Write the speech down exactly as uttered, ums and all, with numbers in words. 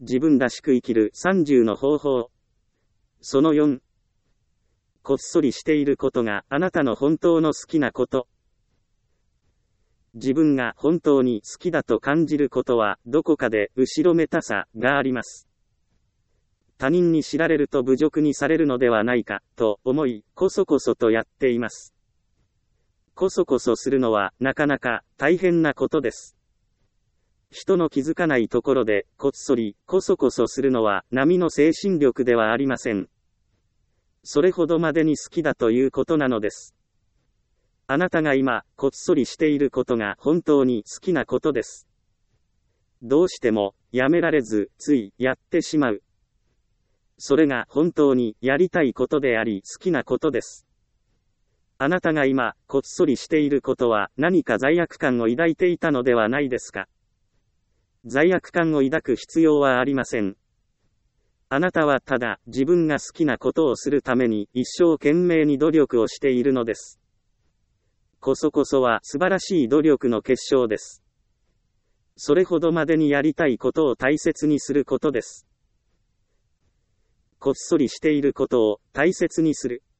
自分らしく生きるさんじゅうの方法。そのよん。こっそりしていることがあなたの本当の好きなこと。自分が本当に好きだと感じることはどこかで後ろめたさがあります。他人に知られると侮辱にされるのではないかと思い、こそこそとやっています。こそこそするのはなかなか大変なことです。人の気づかないところでこっそりこそこそするのは並の精神力ではありません。それほどまでに好きだということなのです。あなたが今こっそりしていることが本当に好きなことです。どうしてもやめられずついやってしまう。それが本当にやりたいことであり好きなことです。あなたが今こっそりしていることは何か罪悪感を抱いていたのではないですか。罪悪感を抱く必要はありません。あなたはただ自分が好きなことをするために一生懸命に努力をしているのです。こそこそは素晴らしい努力の結晶です。それほどまでにやりたいことを大切にすることです。こっそりしていることを大切にする。